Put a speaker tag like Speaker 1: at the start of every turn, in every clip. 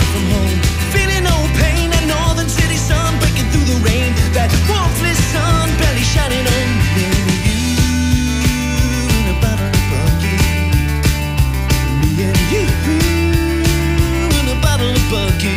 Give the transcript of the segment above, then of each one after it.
Speaker 1: out from home, feeling no pain. That northern city sun breaking through the rain. That warmthless sun barely shining on me and you in a bottle of Bucky. Me and you in a bottle of Bucky.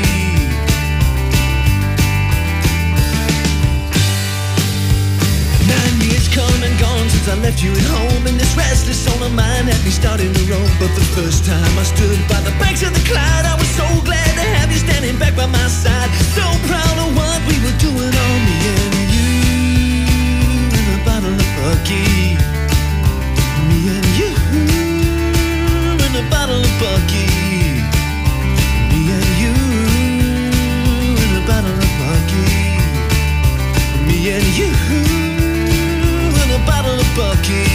Speaker 1: 9 years come and gone since I left you at home, and this restless soul of mine had me starting to roam. But the first time I stood by the banks of the Clyde, I was so glad to have you standing back by my side. So proud of what we were doing on me and you in a bottle of Bucky. Me and you in a bottle of Bucky. Me and you in a bottle of Bucky. Me and you in a bottle of Bucky.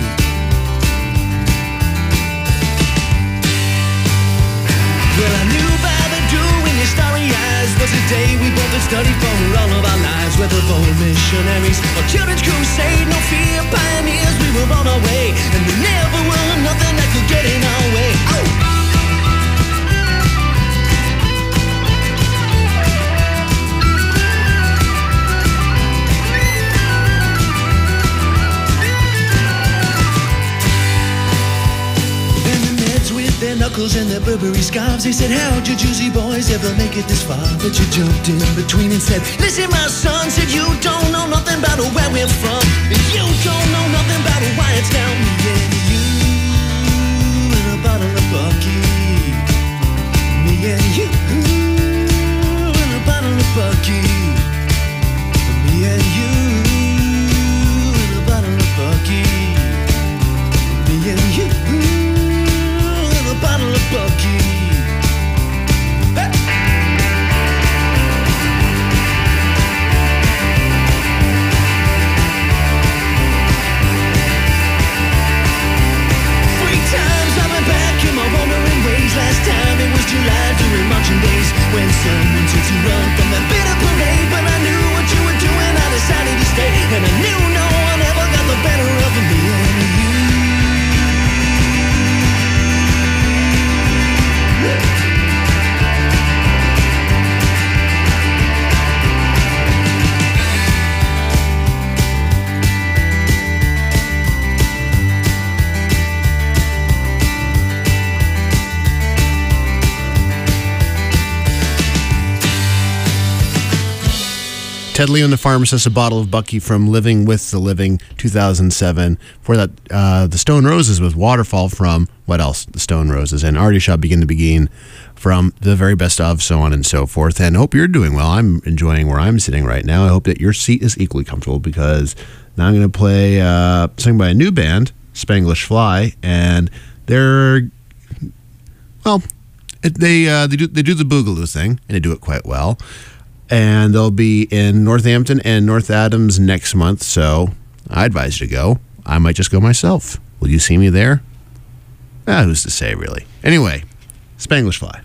Speaker 1: Well, I knew by the dew in your starry eyes was a day we both had studied for all of our lives. Whether for missionaries or children's crusade, no fear pioneers, we were on our way, and we never were nothing that could get in our way. Oh! Their knuckles and their Burberry scarves. They said, how'd you Juicy boys ever make it this far? But you jumped in between and said, listen my son, said you don't know nothing about where we're from. You don't know nothing about why it's down. Me and you in a bottle of Bucky. Me and you in a bottle of Bucky. Me and you in a bottle of Bucky. Me and you bottle of Bucky. Hey! Three times I've been back in my wandering ways. Last time it was July during marching days, when someone took to run from that bitter parade. But I knew what you were doing, I decided to stay, and I knew no one ever got the better of me and you.
Speaker 2: Ted Leo and the Pharmacist, a bottle of Bucky from Living with the Living, 2007. For that, the Stone Roses with Waterfall from, what else? The Stone Roses. And Artie Shaw, Begin to Begin from The Very Best Of, so on and so forth. And hope you're doing well. I'm enjoying where I'm sitting right now. I hope that your seat is equally comfortable, because now I'm going to play something by a new band, Spanglish Fly. And they're, well, they do the Boogaloo thing, and they do it quite well. And they'll be in Northampton and North Adams next month, so I advise you to go. I might just go myself. Will you see me there? Who's to say, really? Anyway, Spanglish Fly.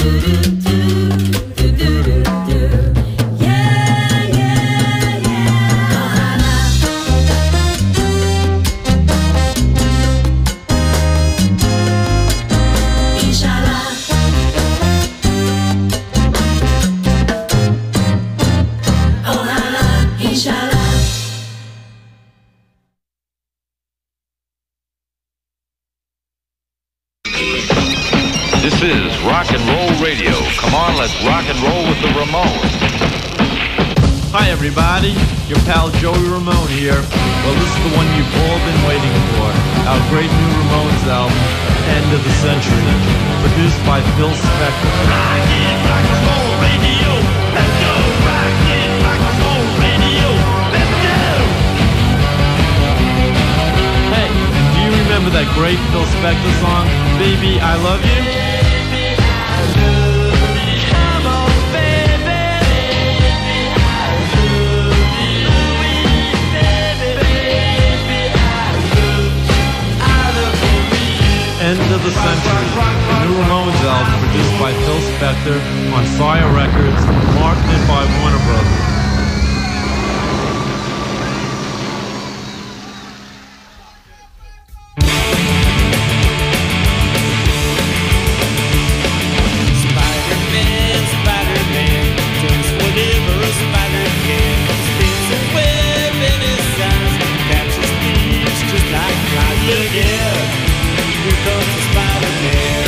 Speaker 3: This is rock and roll radio. Come on, let's rock and roll with the Ramones.
Speaker 4: Hi everybody, your pal Joey Ramone here. Well, this is the one you've all been waiting for. Our great new Ramones album, End of the Century, produced by Phil Spector.
Speaker 1: Rockin' rock and roll radio. Let's go. Rockin' rock and roll radio. Let's go.
Speaker 4: Hey, do you remember that great Phil Spector song, Baby, I Love You? End of the Century, the new Ramones album produced by Phil Spector on Fire Records, marketed by Warner Brothers.
Speaker 1: Spider-Man, Spider-Man, does whatever a spider can. Spins a web in his eyes, catches thieves just like flies. Look out, here comes the Spider-Man.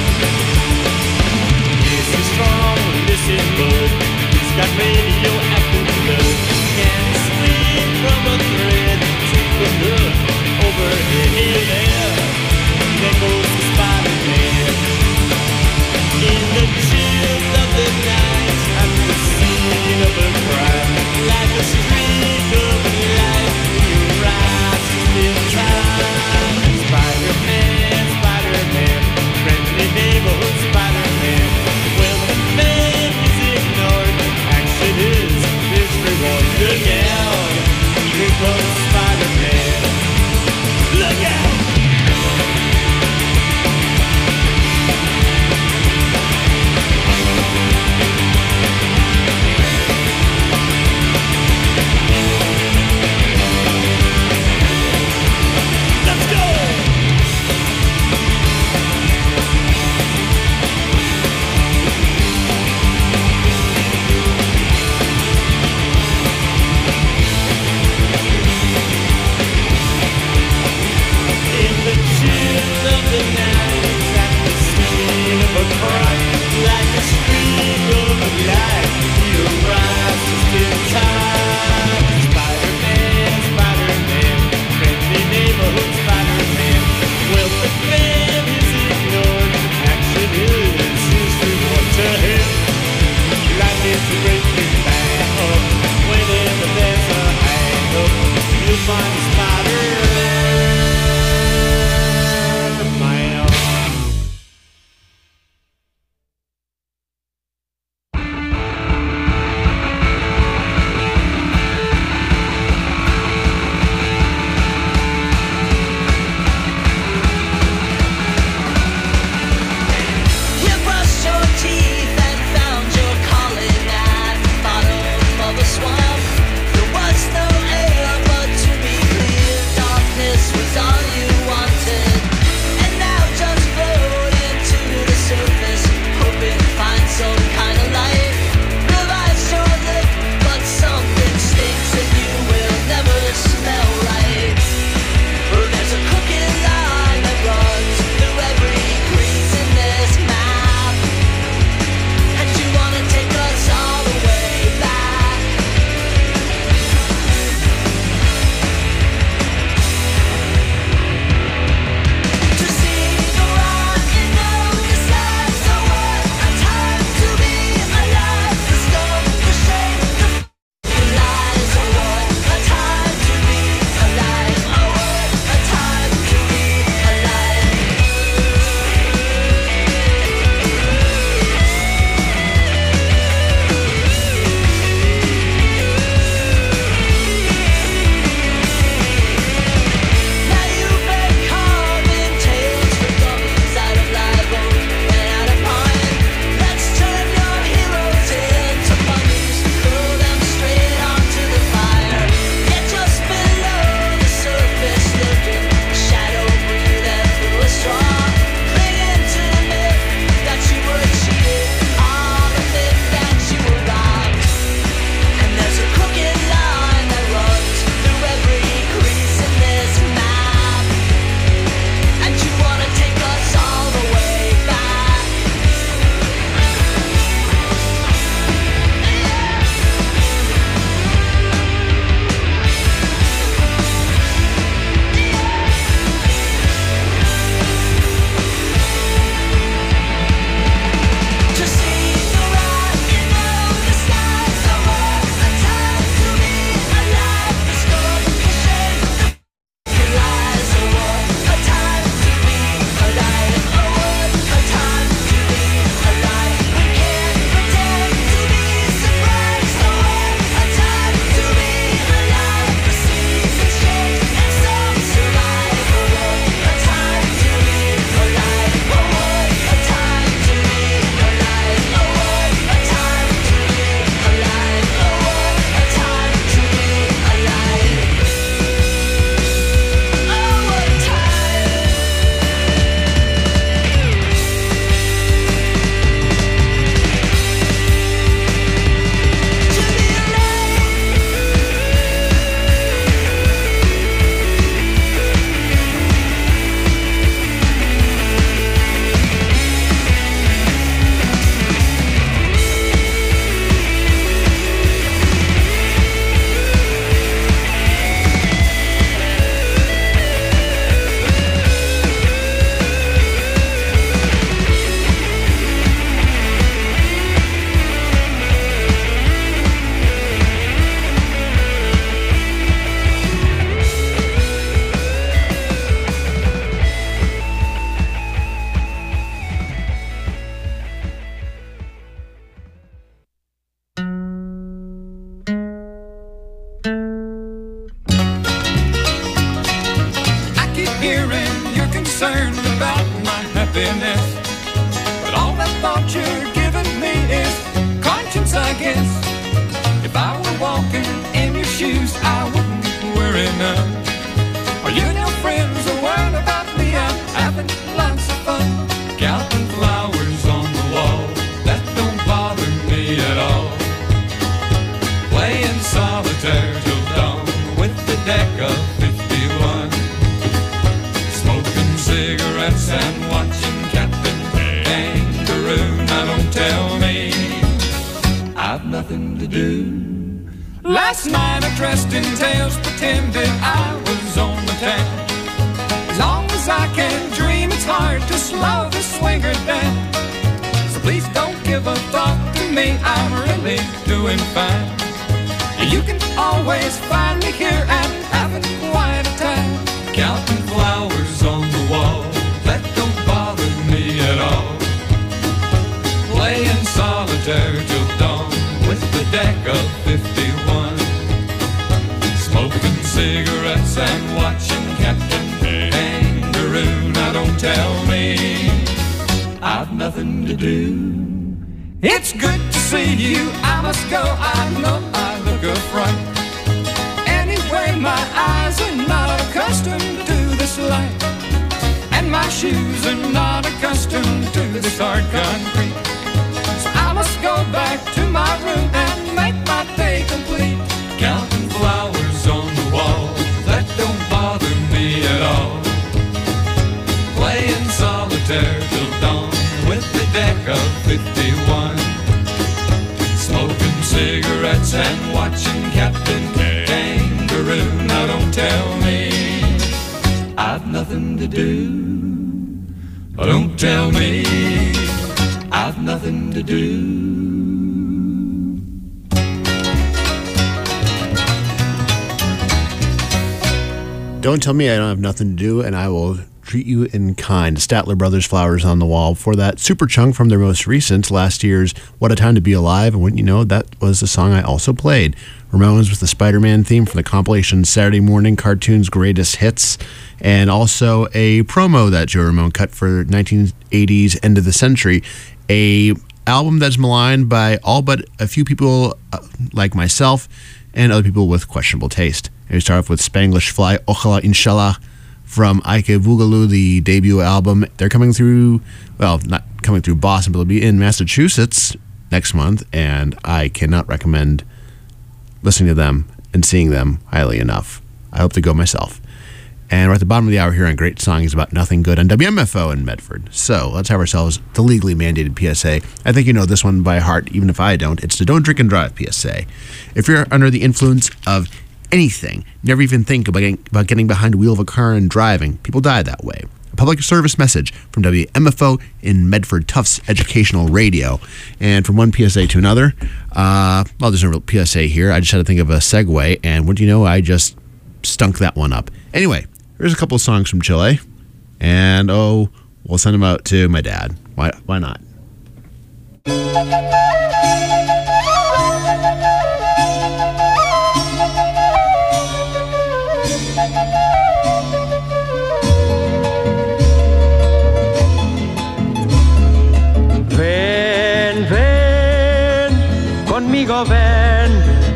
Speaker 1: Yes, he's strong, listen, bud. He's got radioactive blood. Can swing from a thread, take a look overhead. Here, there, there goes the Spider-Man. In the chills of the night, at the scene of a crime, like a streak of light, you rise in time. Spider-Man, Spider-Man, friendly neighborhood Spider-Man. Well, the man is ignored, action is his reward. Look out, here comes Spider-Man. Look out! Let's go! In the chill of the night, at the scene of a crime, like a streak of light, he arrives just in time. Spider-Man, Spider-Man, friendly neighborhood Spider-Man. Well, the man is ignored, action is his reward to him. Life is a great big bang up, whenever there's a hang up, you'll find Spider-Man.
Speaker 5: concerned about my happiness. But all that thought you're giving me is conscience, I guess. If I were walking in your shoes, I wouldn't worry none. Are you and your friends are worried about me? I'm having lots of fun. Counting flowers on the wall, that don't bother me at all. Playing solitaire till dawn with the deck of 51. Smoking cigarettes and watching Captain Kangaroo. Now don't tell me I've nothing to do. Last night I dressed in tails, pretended I was on the town. As long as I can dream, it's hard to slow the swinger down. So please don't give a thought to me, I'm really doing fine. You can always find me here and having quite a time. Counting flowers on the wall, that don't bother me at all. Playing solitaire till dawn with the deck of 51. Smoking cigarettes and watching Captain Kangaroo. Now don't tell me I've nothing to do. It's good to see you, I must go, I know I look a fright. Anyway, my eyes are not accustomed to this light, and my shoes are not accustomed to this hard concrete. So I must go back to my room and make my day complete. Counting flowers on the wall, that don't bother me at all. Playing solitaire till dawn with the deck of 51. Smoking cigarettes and watching Captain Kangaroo. Now don't tell me I've nothing to do. Don't tell me I've nothing to do.
Speaker 2: Don't tell me I don't have nothing to do, and I will treat you in kind. Statler Brothers, Flowers on the Wall. For that, Super Chunk from their most recent, last year's What a Time to Be Alive. And wouldn't you know, that was the song I also played. Ramones with the Spider-Man theme from the compilation Saturday Morning Cartoons Greatest Hits. And also a promo that Joe Ramone cut for 1980s End of the Century. A album that's maligned by all but a few people like myself and other people with questionable taste. And we start off with Spanglish Fly, Ojalá Inshallah, from Ike Boogaloo, the debut album. They're coming through, well, not coming through Boston, but they'll be in Massachusetts next month, and I cannot recommend listening to them and seeing them highly enough. I hope to go myself. And we're at the bottom of the hour here on Great Songs About Nothing Good on WMFO in Medford. So let's have ourselves the legally mandated PSA. I think you know this one by heart, even if I don't. It's the Don't Drink and Drive PSA. If you're under the influence of anything, never even think about getting behind the wheel of a car and driving. People die that way. A public service message from WMFO in Medford, Tufts Educational Radio. And from one PSA to another, well, there's no real PSA here. I just had to think of a segue, and what do you know? I just stunk that one up. Anyway, here's a couple of songs from Chile, and we'll send them out to my dad. Why not?
Speaker 6: Conmigo ven,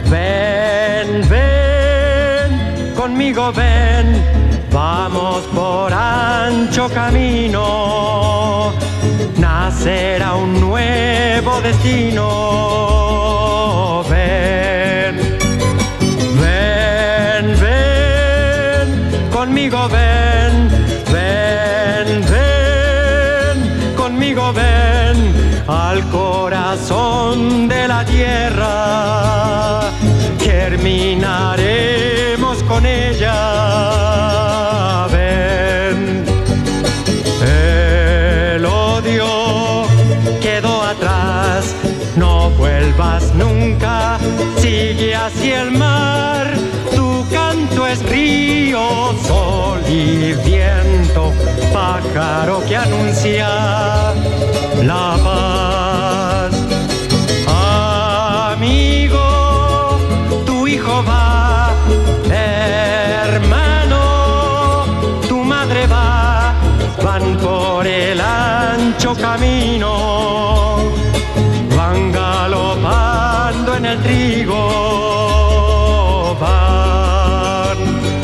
Speaker 6: conmigo ven, vamos por ancho camino, nacerá un nuevo destino. Ven, conmigo ven, conmigo ven, al corazón de la tierra, germinaremos con ella. Ven, el odio quedó atrás, no vuelvas nunca, sigue hacia el mar, tu canto es río, sol y viento, pájaro que anuncia la paz. Amigo, tu hijo va, hermano, tu madre va el trigo van.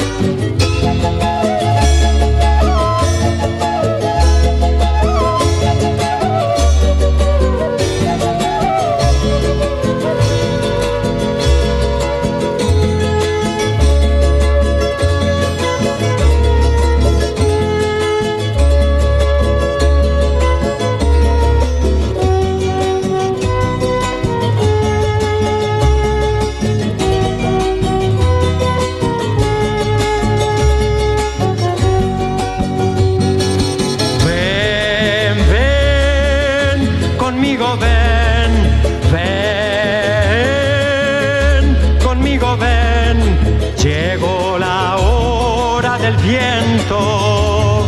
Speaker 6: Llegó la hora del viento,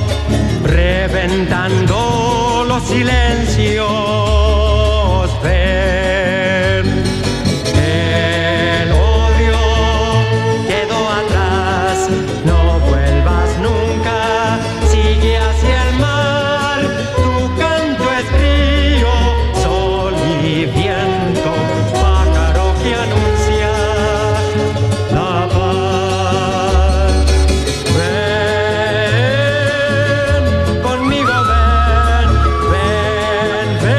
Speaker 6: reventando los silencios. Ven, el odio quedó atrás, no vuelvas nunca, sigue hacia el mar. Tu canto es río, sol y viento, pájaro que anuncia la paz. Ven conmigo, ven, ven, ven.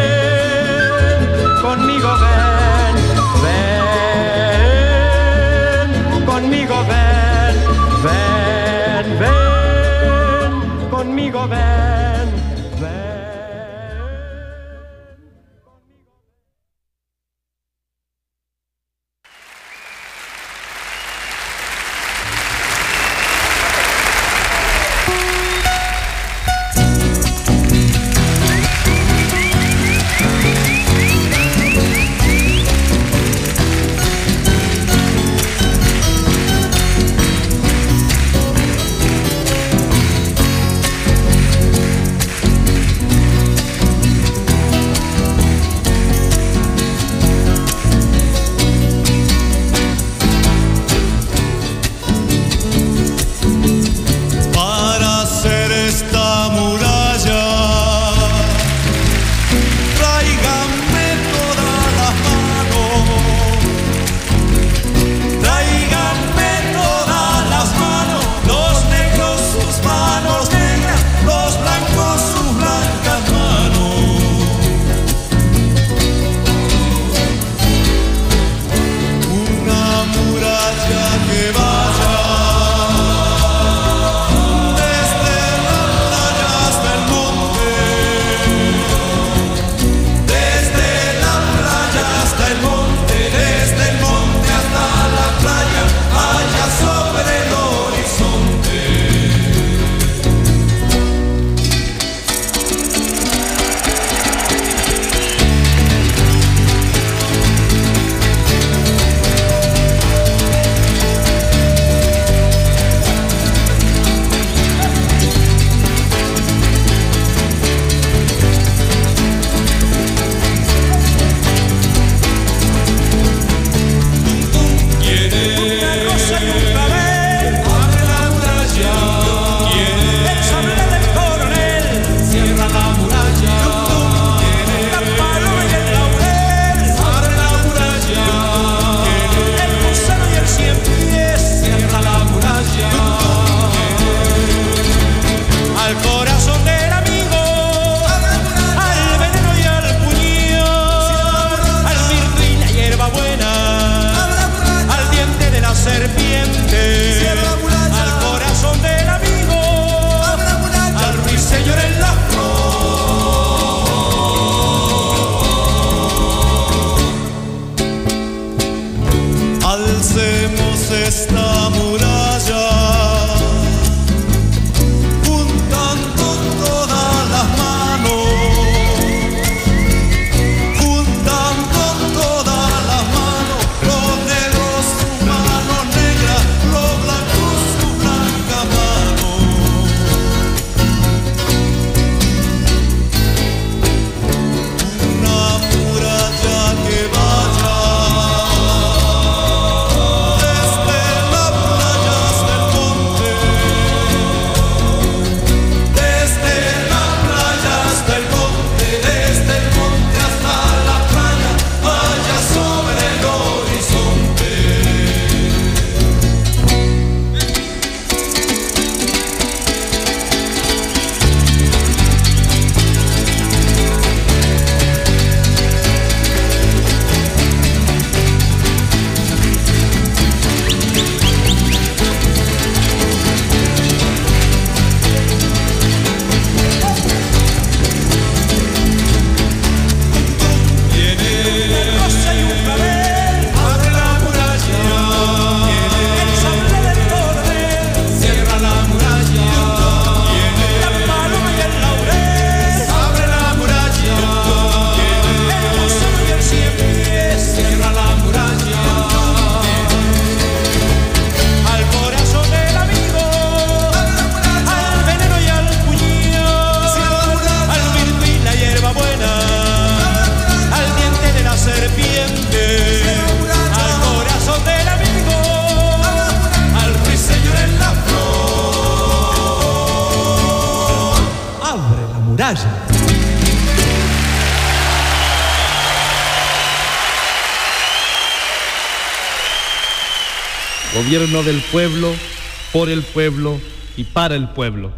Speaker 4: Gobierno del pueblo, por el pueblo y para el pueblo.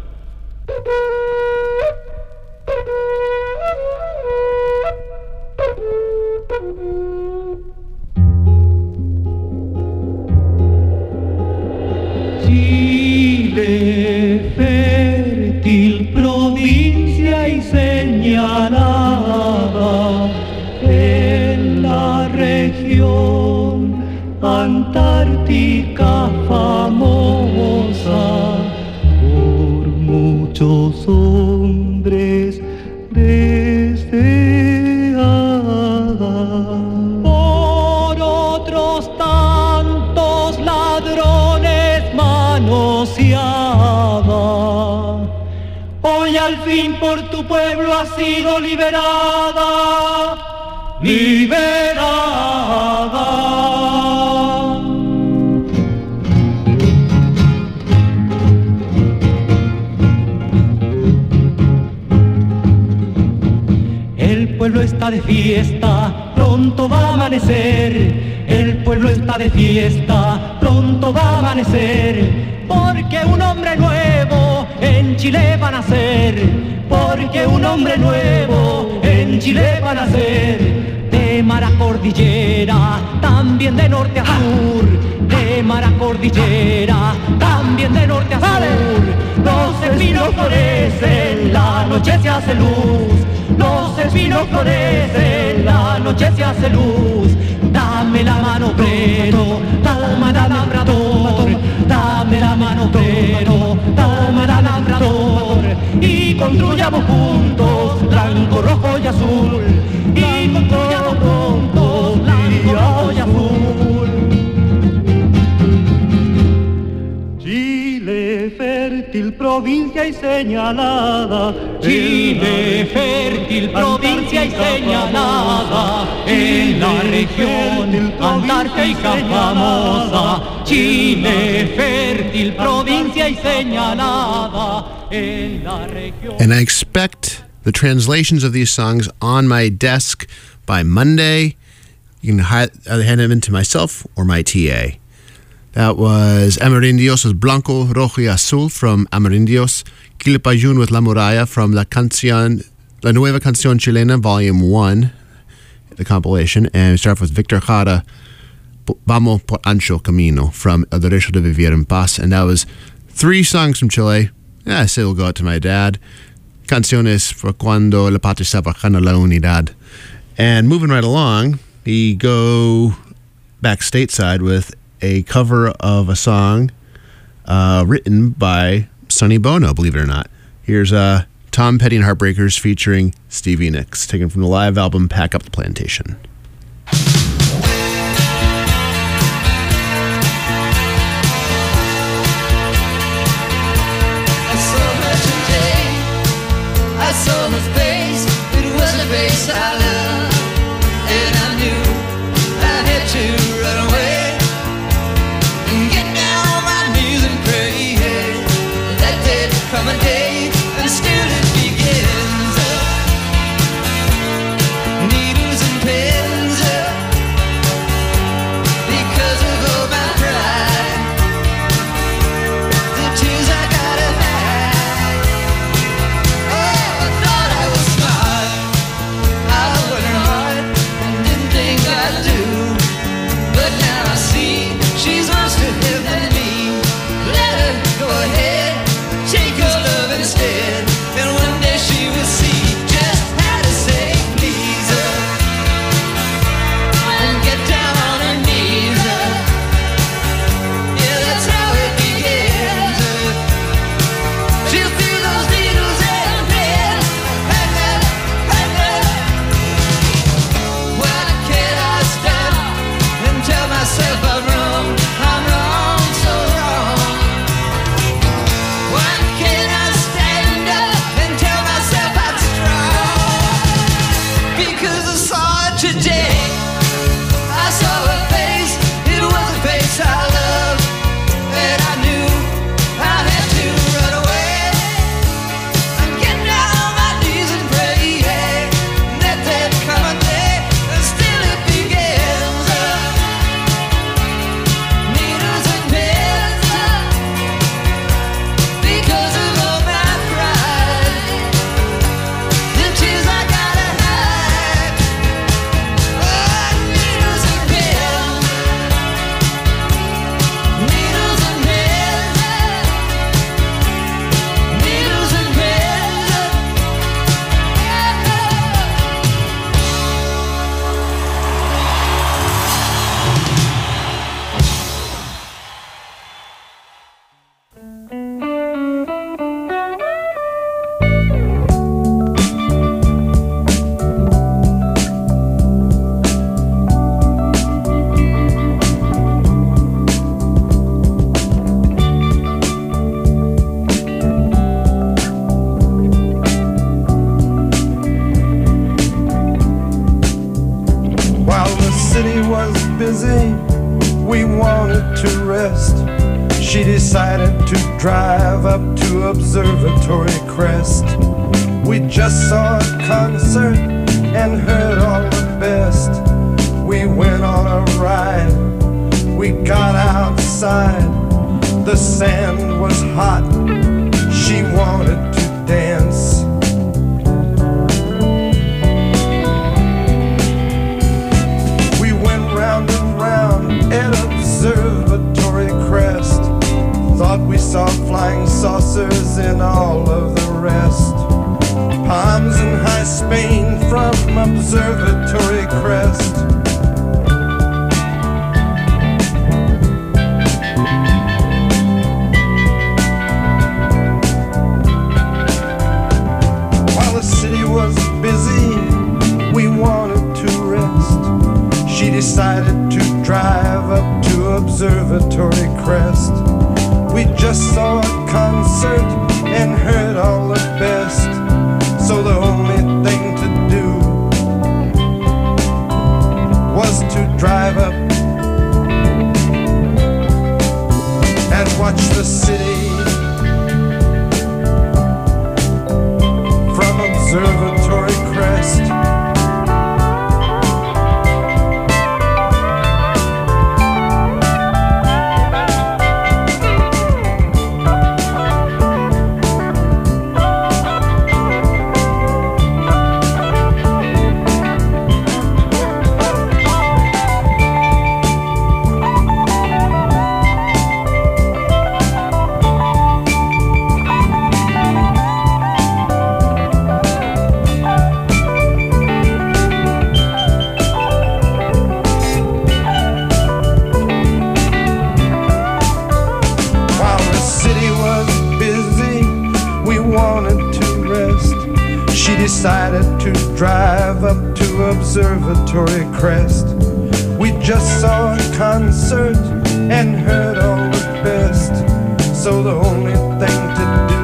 Speaker 7: Chile, fértil provincia y señalada en la región antártica famosa por muchos hombres deseada, por otros tantos ladrones manoseada. Hoy al fin por tu pueblo has sido liberada, liberada. El pueblo está de fiesta, pronto va a amanecer. El pueblo está de fiesta, pronto va a amanecer. Porque un hombre nuevo en Chile va a nacer. Porque un hombre nuevo en Chile va a nacer. De mar a cordillera, también de norte a sur. De mar a cordillera, también de norte a sur. Los espinos florecen, la noche se hace luz. Los espinos florecen, la noche se hace luz. Dame la mano, obrero, toma el labrador. Dame la mano, obrero, toma el labrador. Y construyamos juntos, blanco, rojo y azul. Y construyamos juntos, blanco, rojo y azul. Chile, fértil provincia y señalada. Chile, fértil provincia y señalada. En la región antártica famosa. Chile, fértil provincia y señalada. En la región.
Speaker 2: And I expect the translations of these songs on my desk by Monday. You can either hand them in to myself or my TA. That was Amerindios' Blanco, Rojo y Azul from Amerindios. Quilapayún with La Muralla from La Nueva Canción Chilena, Volume 1, the compilation. And we start with Victor Jara, Vamos por Ancho Camino from El Derecho de Vivir en Paz. And that was 3 songs from Chile. I say we'll go out to my dad. Canciones for cuando la patria se abrazando la unidad. And moving right along, we go back stateside with a cover of a song written by Sonny Bono, believe it or not. Here's Tom Petty and Heartbreakers featuring Stevie Nicks, taken from the live album Pack Up the Plantation.
Speaker 1: I saw her face, it was a face I loved, and I knew I had to run away and get down on my knees and pray that there'd come a day and still it begins. Needles and pins, because of all my pride, the tears I gotta hide. She's lost her head than me. Let her go ahead, take her love instead. And one day she will see just how to say please her and get down on her knees. Yeah, that's how it begins. She'll feel those needles and pins. Why can't I stop and tell myself I'm wrong? I'm wrong, so wrong. Why can't I stand up and tell myself I'm strong? Because I saw her today. I saw her face, it was a face I loved, and I knew I had to run away and get down on my knees and pray that there'd come a day and still it begins. Needles and
Speaker 8: busy, we wanted to rest. She decided to drive up to Observatory Crest. We just saw a concert and heard all the best. We went on a ride, we got outside. The sand was hot, she wanted to dance. We went round and round at Observatory Crest. Thought we saw flying saucers and all of the rest. Palms in high Spain from Observatory Crest. While the city was busy, we wanted to rest. She decided to drive up to Observatory Crest. We just saw a concert and heard all the best. So the only thing to do was to drive up and watch the city from Observatory Crest. Decided to drive up to Observatory Crest. We just saw a concert and heard all the best. So the only thing to do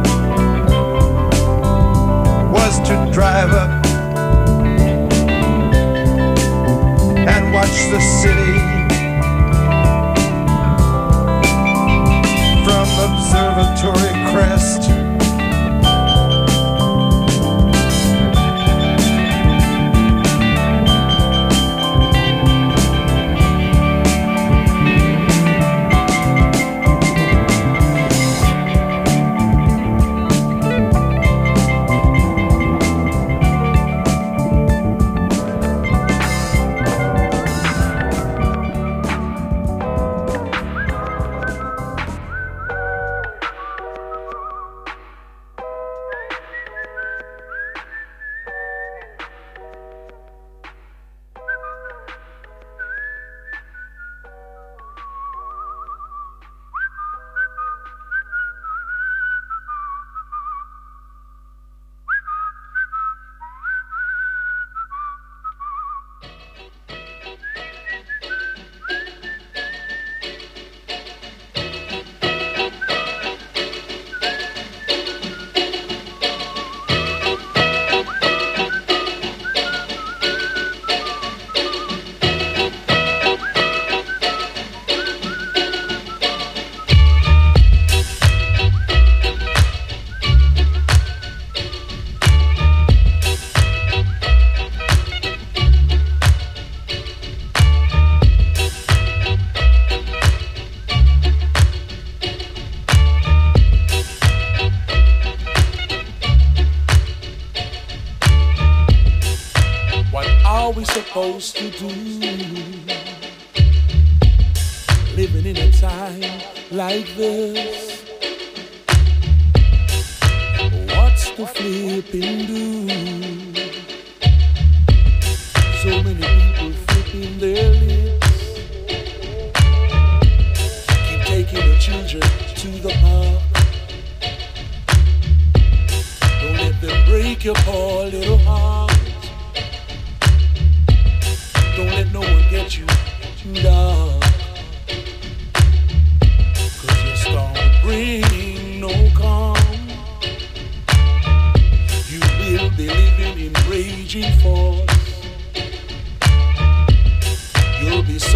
Speaker 8: was to drive up and watch the city from Observatory Crest.
Speaker 9: Supposed to do, living in a time like this. What's the flipping do? So many people flipping their lips, keep taking the children to the park. Don't let them break your poor little heart. Don't let no one get you down, 'cause your storm will bring no calm. You will be living in raging force. You'll be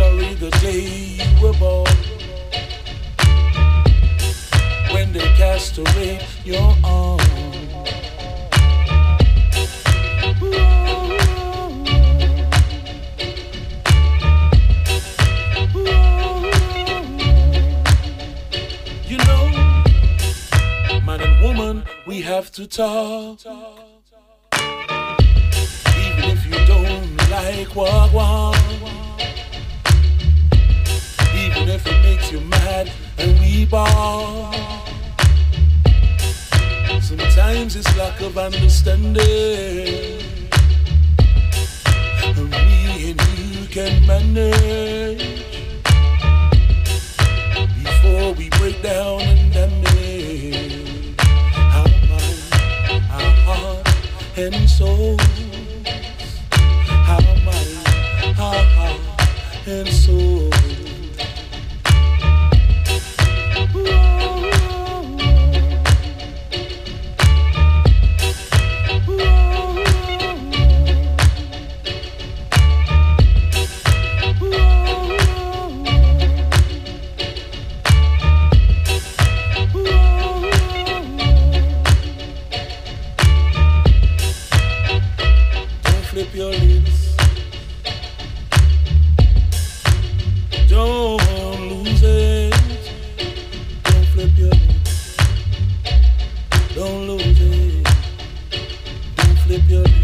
Speaker 9: have to talk. Even if you don't like what. Even if it makes you mad and we ball. Sometimes it's lack of understanding. And me and you can manage before we break down and damage our mind, our heart and soul. Our mind, our heart and soul. Flip your lips. Don't lose it. Don't flip your lips. Don't lose it. Don't flip your lips.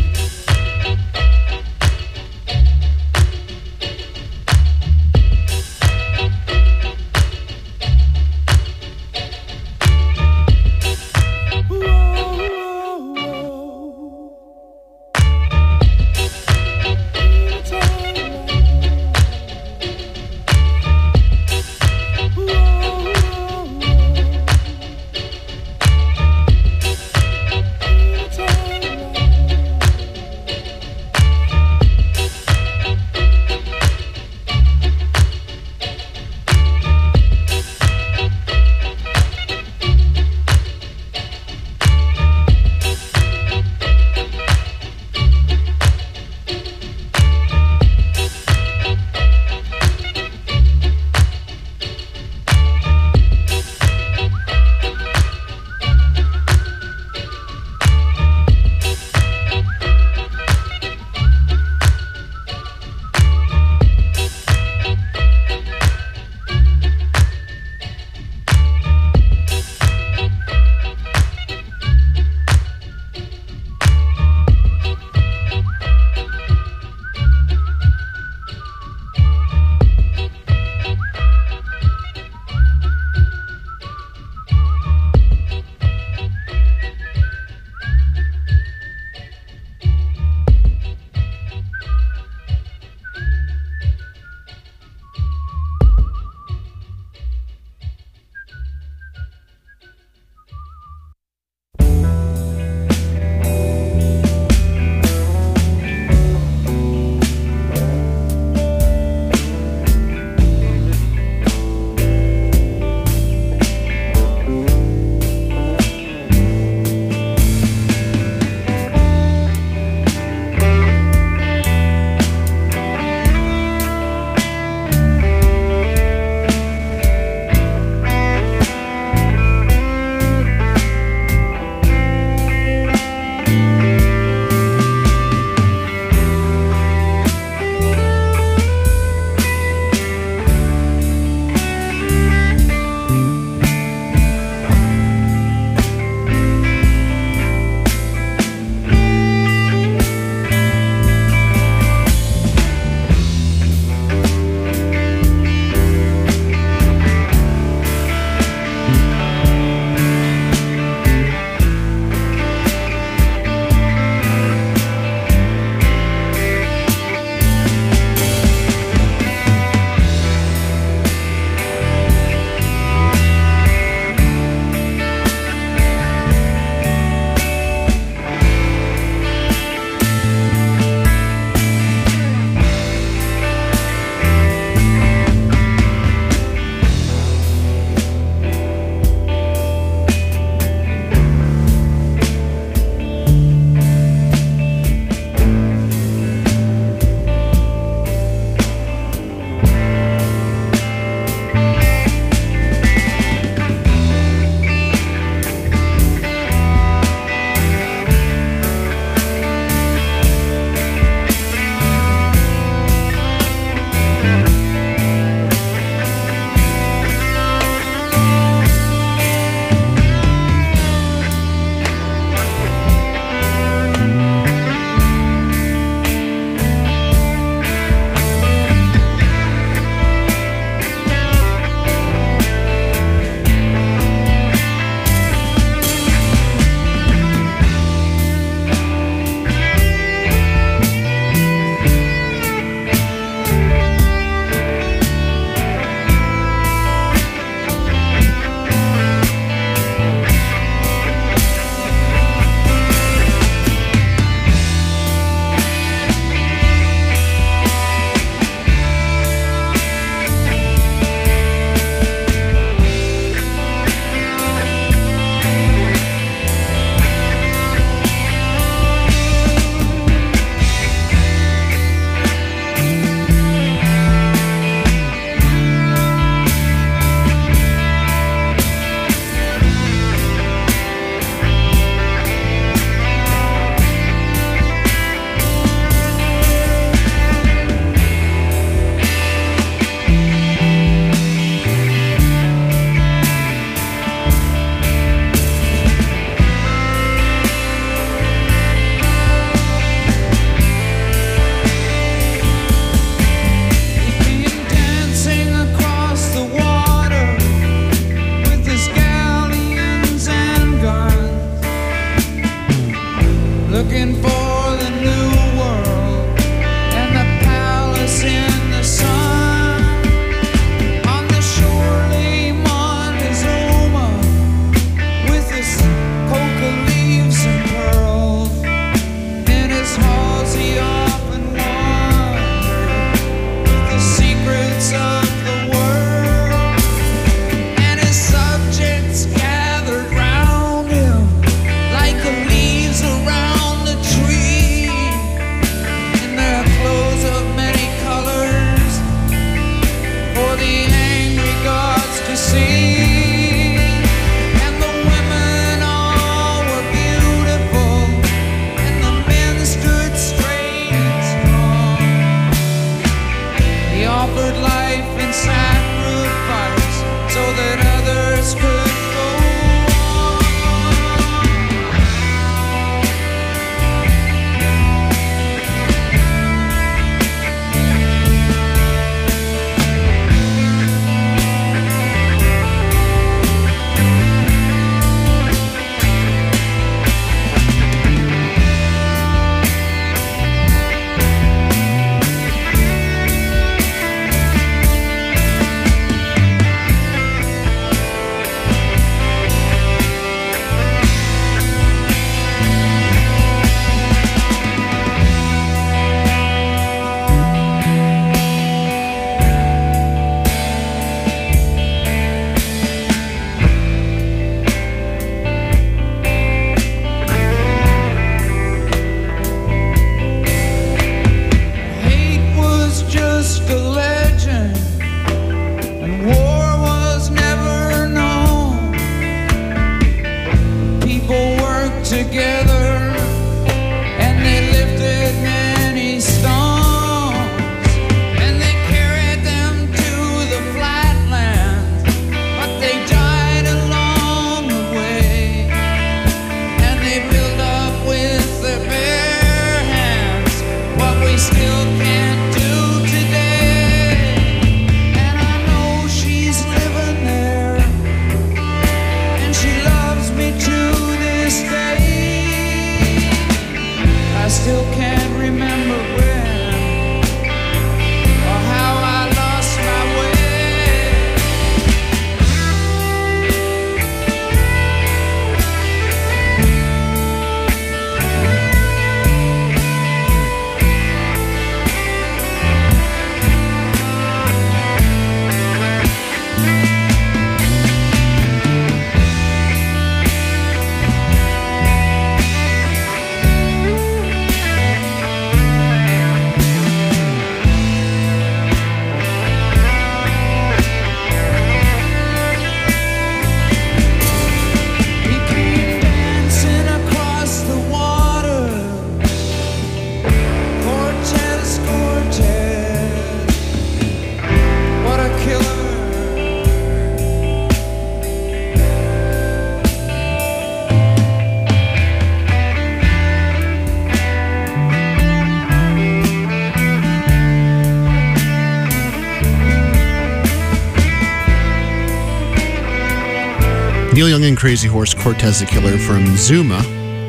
Speaker 2: Neil Young and Crazy Horse, Cortez the Killer from Zuma,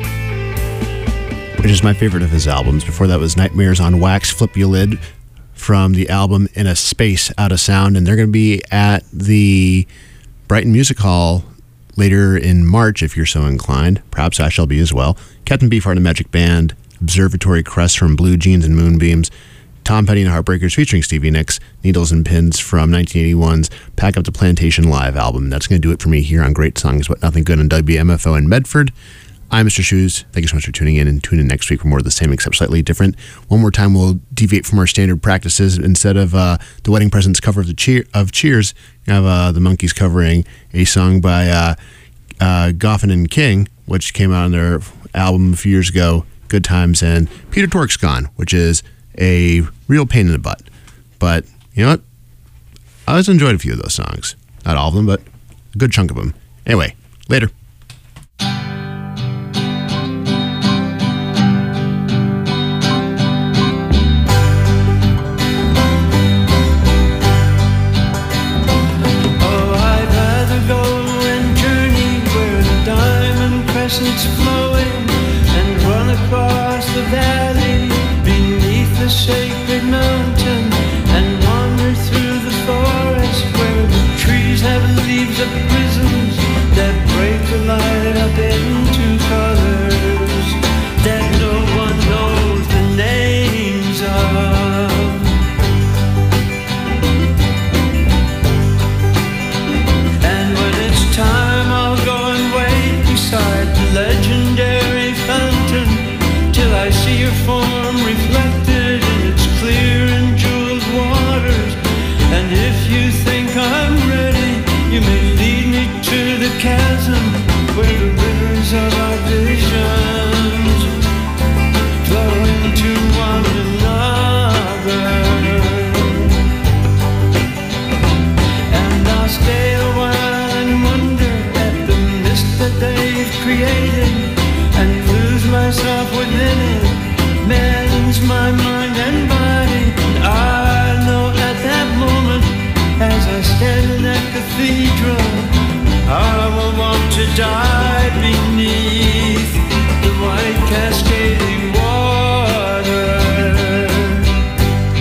Speaker 2: which is my favorite of his albums. Before that was Nightmares on Wax, Flip Your Lid from the album In a Space Out of Sound. And they're going to be at the Brighton Music Hall later in March, if you're so inclined. Perhaps I shall be as well. Captain Beefheart and the Magic Band, Observatory Crest from Blue Jeans and Moonbeams, Tom Petty and the Heartbreakers featuring Stevie Nicks, Needles and Pins from 1981's Pack Up the Plantation Live album. That's going to do it for me here on Great Songs But Nothing Good on WMFO in Medford. I'm Mr. Shoes. Thank you so much for tuning in, and tune in next week for more of the same except slightly different. One more time, we'll deviate from our standard practices. Instead of the Wedding Presents cover of Cheers, we have the Monkees covering a song by Goffin and King, which came out on their album a few years ago, Good Times, and Peter Tork's Gone, which is a real pain in the butt. But you know what? I always enjoyed a few of those songs. Not all of them, but a good chunk of them. Anyway, later.
Speaker 10: It's flowing and run across the valley beneath the sacred mountain and wander through the forest where the trees have leaves of